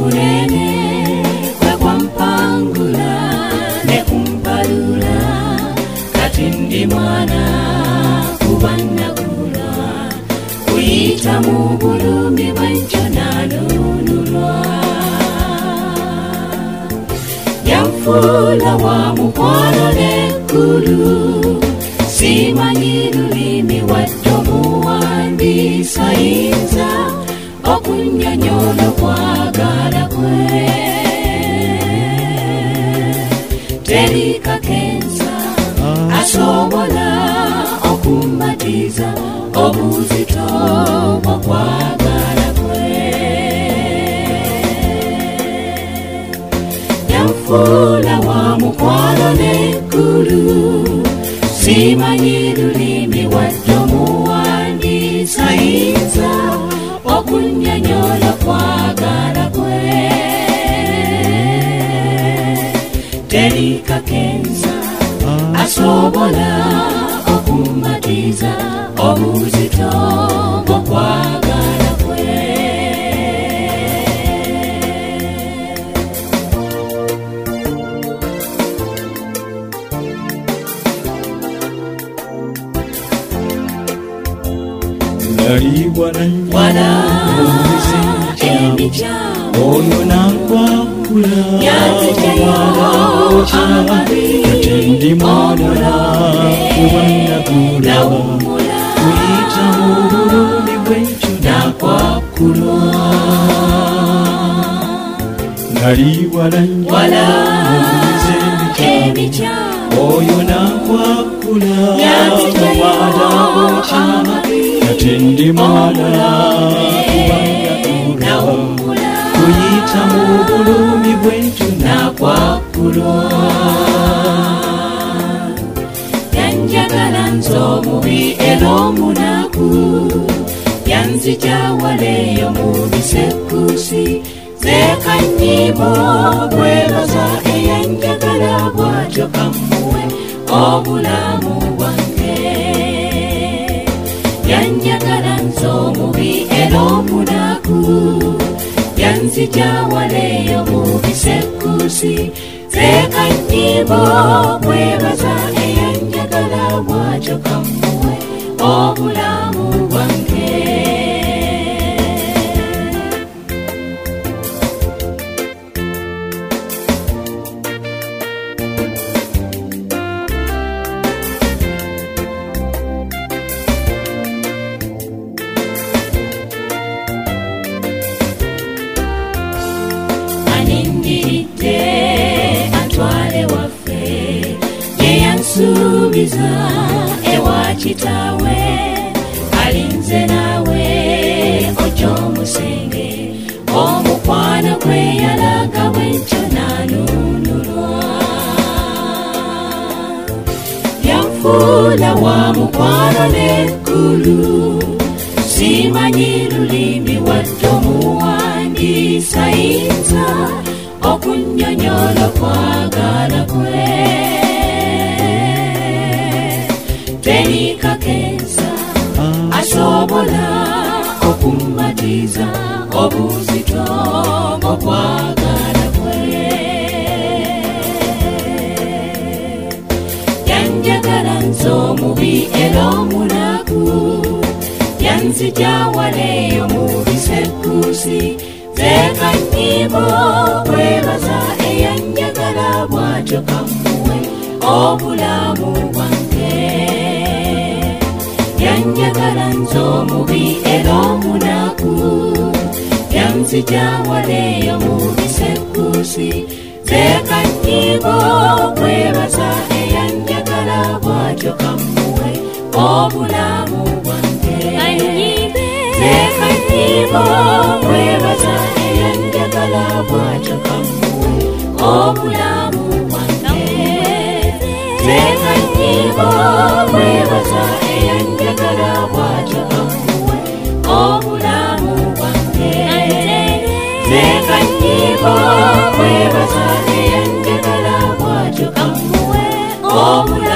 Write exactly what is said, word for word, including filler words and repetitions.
kunene kwe kwampangula ne kumpalula kati ndi mwana kubanagula kuyita mu bulumi bwenjo nanunulwa yanfula wa mukwano n'eggulu simanyi lulimi wadde omuwandiisa yinza okunnyonnyola okwagala kwe teri kakensa asobola okummatiza obuzito bw'okwagala kwe yanfuula wa mukwano n'eggulu simanyi lulimi wadde omuwandiisa yinza okunnyonnyola okwagala kwe teri kakensa asobola okummatiza obuzito bw'okwagala kwe wala emikyamu oyo nakwakula yazityayo amabi katendi mwana kubanagula kuyita mu bulumi bwenjo nakwakulwa nali wala emikyamu oyo nakwakula yazityayo amabi katendi mwana kubanagula kuyita mu bulumi bwenjo nakwakulwa yanjagala nze omubi era omunaku yanzija waleeyo mu bisekuusi zekanyibo bwebaza eyanjagala bwatyo kamuwe obulamu bwange yanjagala nze omubi era omunaku yanzija waleeyo mu bisekuusi zekanyibo bwebaza eyanjagala bwatyo kamuwe obulamu bwange anindiridde atwale waffe yeyansuubiza ewa kitaawe alinze naawe ojja omusenge omukwano gwe yalaga bwenjo nanunulwa yanfuula wa mukwano n'eggulu simanyi lulimi wadde omuwandiisa yinza okunnyonnyola okwagala kwe teri kakensa asobola okummatiza obuzito bw'okwagala kwe yanjagala nze omubi era omunaku yanzija waleeyo mu bisekuusi zekanyibo bwebaza eyanjagala bwatyo kamuwe obulamu bwange yanjagala nze omubi era omunaku yanzija waleeyo mu bisekuusi zekanyibo bwebaza eyanjagala bwatyo kamuwe obulamu bwange zekanyibo bwebaza eyanjagala bwatyo kamuwe obulamu bwange zekanyibo bwebaza eyanjagala bwatyo kamuwe obulamu bwange zekanyibo bwebaza eyanjagala bwatyo kamuwe obulamu